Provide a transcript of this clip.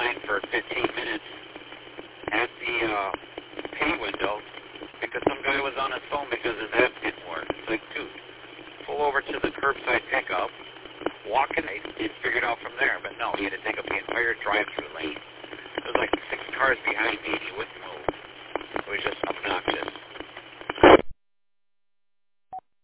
line for 15 minutes at the pay window because some guy was on his phone because his app didn't work. It's like, dude, pull over to the curbside pickup, walk in, and figure it out from there. But no, he had to take up the entire drive-through lane. There was like 6 cars behind me, and he wouldn't move. It was just obnoxious.